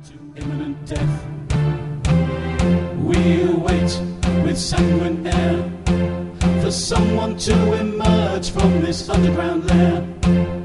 to imminent death. We await with sanguine air for someone to emerge from this underground lair.